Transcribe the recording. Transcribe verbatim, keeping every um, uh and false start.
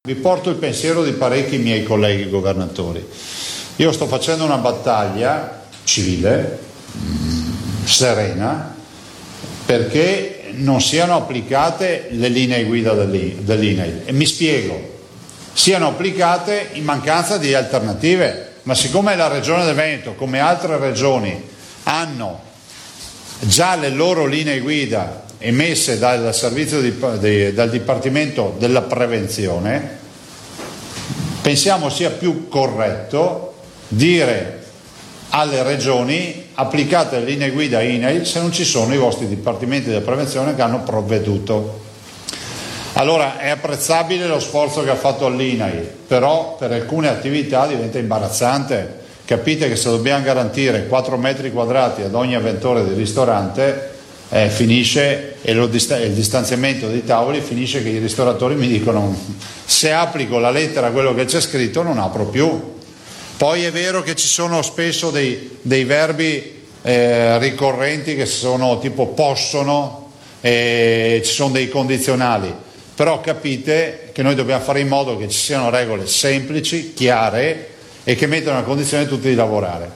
Vi porto il pensiero di parecchi miei colleghi governatori. Io sto facendo una battaglia civile, mh, serena, perché non siano applicate le linee guida dell'I N A I L. E mi spiego, siano applicate in mancanza di alternative, ma siccome la Regione del Veneto, come altre regioni, hanno già le loro linee guida emesse dal servizio di, di, dal Dipartimento della Prevenzione, pensiamo sia più corretto dire alle regioni: applicate le linee guida I N A I L se non ci sono i vostri dipartimenti della prevenzione che hanno provveduto. Allora è apprezzabile lo sforzo che ha fatto l'I N A I L, però per alcune attività diventa imbarazzante. Capite che se dobbiamo garantire quattro metri quadrati ad ogni avventore di ristorante, eh, finisce, e lo dist- il distanziamento dei tavoli, finisce che i ristoratori mi dicono: se applico la lettera a quello che c'è scritto non apro più. Poi è vero che ci sono spesso dei, dei verbi eh, ricorrenti che sono tipo possono, eh, ci sono dei condizionali, però capite che noi dobbiamo fare in modo che ci siano regole semplici, chiare, e che mettano a condizione tutti di lavorare.